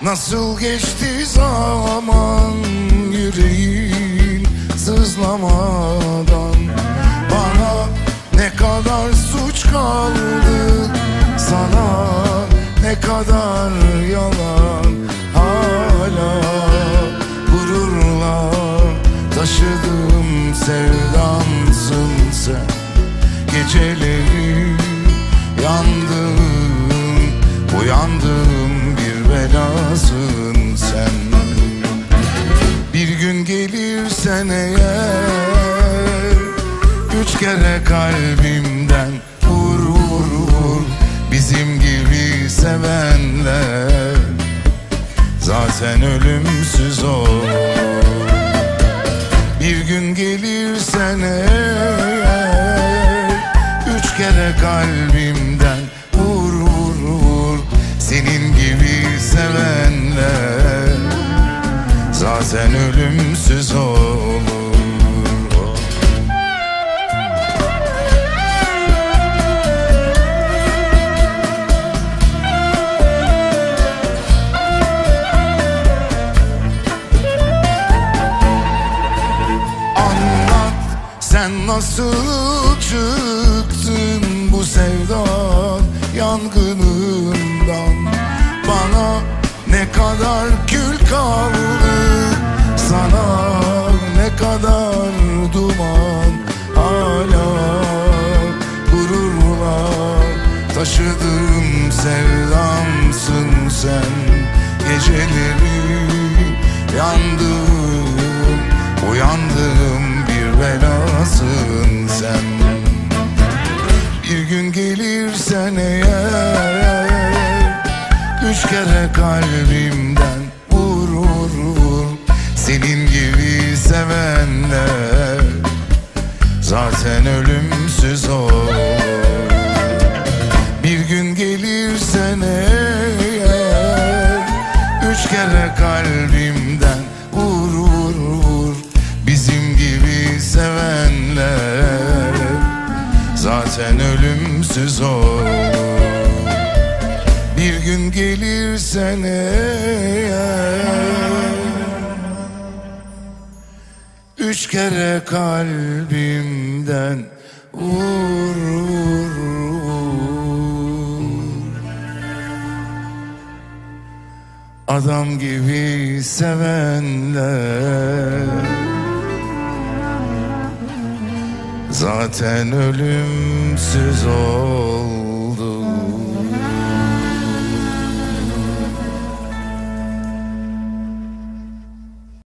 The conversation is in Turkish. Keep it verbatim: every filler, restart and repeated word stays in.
Nasıl geçti zaman yüreğin sızlamadan. Bana ne kadar suç kaldı, sana ne kadar yalan. Hala gururla taşıdığım sevdamsın sen. Geceleri yandım, uyandım, bir belasın sen. Bir gün gelirsen eğer, üç kere kalbimden vur vur vur. Bizim gibi sevenler zaten ölümsüz olur. Bir gün gelirsen eğer, üç kere kalbimden vur vur vur. Senin gibi sevenler zaten ölümsüz olur. Sen nasıl çıktın bu sevda yangınından? Bana ne kadar kül kaldı, sana ne kadar duman. Hala gururla taşıdığım sevdamsın sen. Geceleri yandım, uyandım, bir belasın sen. Bir gün gelirsen eğer, üç kere kalbimden vur vur vur. Senin gibi sevenler zaten ölümsüz olur. Bir gün gelirsen eğer, üç kere kalbimden vur vur vur. Bizim gibi sevenler zaten ölümsüz olur. Bir gün gelirsen eğer, üç kere kalbimden vur vur vur. Adam gibi sevenler zaten ölümsüz ol.